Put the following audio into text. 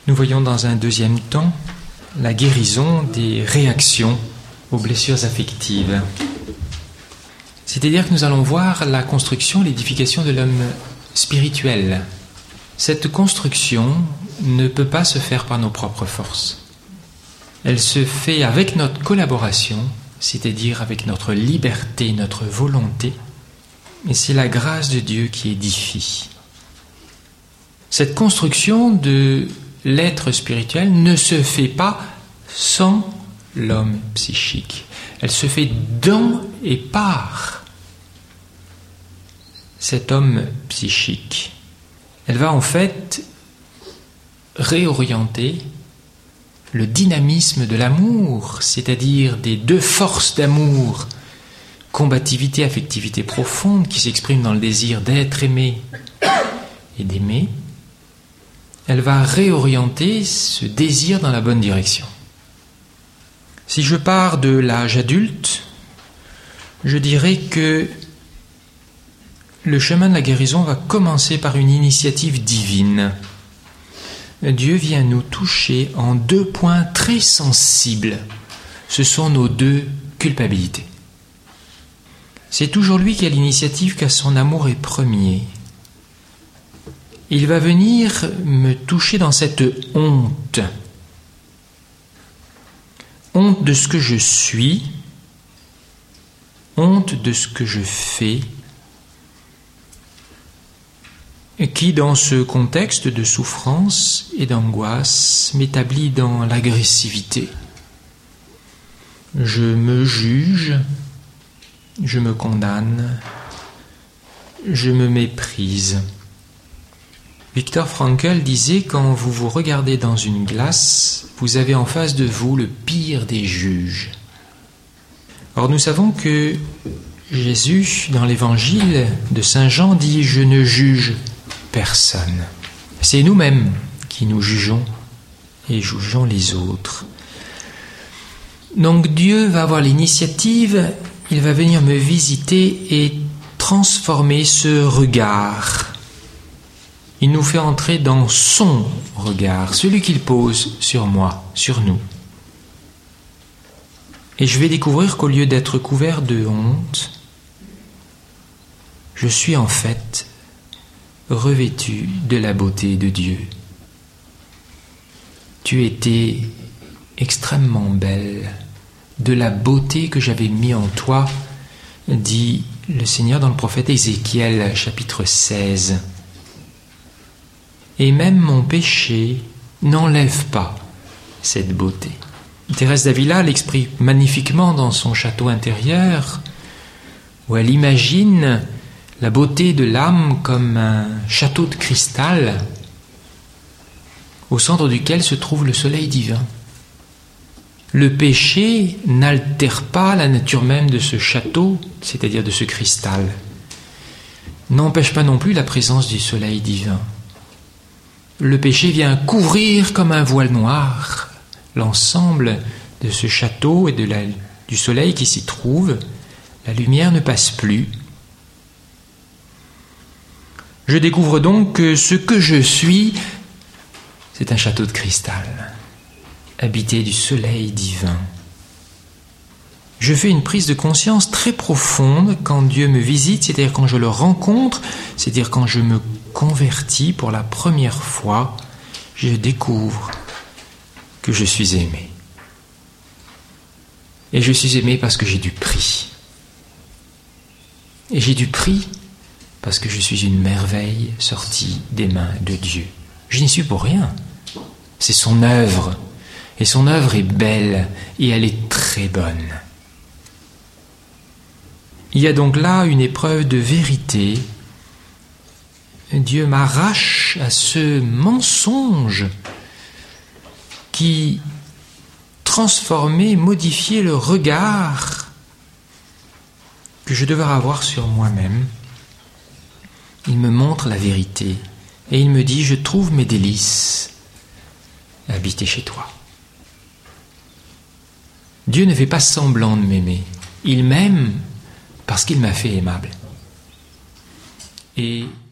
Nous voyons dans un deuxième temps la guérison des réactions aux blessures affectives. C'est-à-dire que nous allons voir la construction, l'édification de l'homme spirituel. Cette construction ne peut pas se faire par nos propres forces. Elle se fait avec notre collaboration, c'est-à-dire avec notre liberté, notre volonté, et c'est la grâce de Dieu qui édifie. Cette construction de l'être spirituel ne se fait pas sans l'homme psychique. Elle se fait dans et par cet homme psychique. Elle va en fait réorienter le dynamisme de l'amour, c'est-à-dire des deux forces d'amour, combativité, affectivité profonde, qui s'expriment dans le désir d'être aimé et d'aimer. Elle va réorienter ce désir dans la bonne direction. Si je pars de l'âge adulte, je dirais que le chemin de la guérison va commencer par une initiative divine. Dieu vient nous toucher en deux points très sensibles. Ce sont nos deux culpabilités. C'est toujours lui qui a l'initiative, car son amour est premier. Il va venir me toucher dans cette honte. Honte de ce que je suis, honte de ce que je fais, et qui, dans ce contexte de souffrance et d'angoisse, m'établit dans l'agressivité. Je me juge, je me condamne, je me méprise. Viktor Frankl disait, quand vous vous regardez dans une glace, vous avez en face de vous le pire des juges. Or, nous savons que Jésus, dans l'évangile de Saint Jean, dit « Je ne juge personne ». C'est nous-mêmes qui nous jugeons et jugeons les autres. Donc Dieu va avoir l'initiative, il va venir me visiter et transformer ce regard. Il nous fait entrer dans son regard, celui qu'il pose sur moi, sur nous. Et je vais découvrir qu'au lieu d'être couvert de honte, je suis en fait revêtu de la beauté de Dieu. Tu étais extrêmement belle, de la beauté que j'avais mis en toi, dit le Seigneur dans le prophète Ézéchiel, chapitre 16. Et même mon péché n'enlève pas cette beauté. Thérèse d'Avila l'exprime magnifiquement dans son château intérieur, où elle imagine la beauté de l'âme comme un château de cristal, au centre duquel se trouve le soleil divin. Le péché n'altère pas la nature même de ce château, c'est-à-dire de ce cristal, n'empêche pas non plus la présence du soleil divin. Le péché vient couvrir comme un voile noir l'ensemble de ce château et du soleil qui s'y trouve. La lumière ne passe plus. Je découvre donc que ce que je suis, c'est un château de cristal, habité du soleil divin. Je fais une prise de conscience très profonde quand Dieu me visite, c'est-à-dire quand je le rencontre, c'est-à-dire quand je me convertis pour la première fois, je découvre que je suis aimé. Et je suis aimé parce que j'ai du prix. Et j'ai du prix parce que je suis une merveille sortie des mains de Dieu. Je n'y suis pour rien. C'est son œuvre. Et son œuvre est belle et elle est très bonne. Il y a donc là une épreuve de vérité. Dieu m'arrache à ce mensonge qui transformait, modifiait le regard que je devais avoir sur moi-même. Il me montre la vérité et il me dit « Je trouve mes délices à habiter chez toi ». Dieu ne fait pas semblant de m'aimer. Il m'aime parce qu'il m'a fait aimable. Et